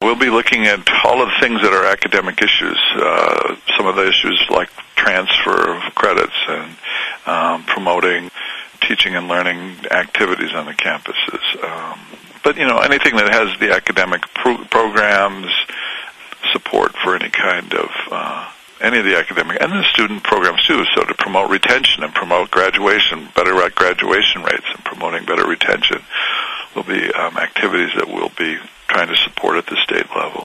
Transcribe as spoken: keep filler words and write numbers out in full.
we'll be looking at all of the things that are academic issues, uh, some of the issues like transfer of credits and um, promoting teaching and learning activities on the campuses. Um, but, you know, anything that has the academic pro- programs, support for any kind of, uh, any of the academic, and the student programs too, so to promote retention and promote graduation, better graduation rates and promoting better retention will be um, activities that we'll be trying to support at the state level.